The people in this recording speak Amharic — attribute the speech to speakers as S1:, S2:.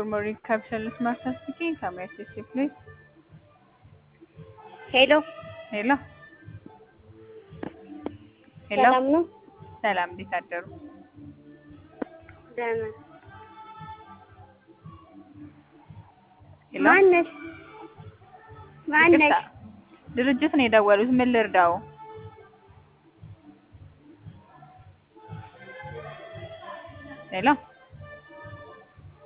S1: Good morning, Captain Martha speaking. How may I assist you, please?
S2: ሄሎ
S1: Hello? Hello?
S2: ሰላም ነው?
S1: ሰላም እንዴት አደሩ?
S2: ደህና።
S1: ሄሎ?
S2: ማነሽ?
S1: ይቅርታ፣ ድርጅት ነው የደወሉት። ምን ልርዳው? ሄሎ?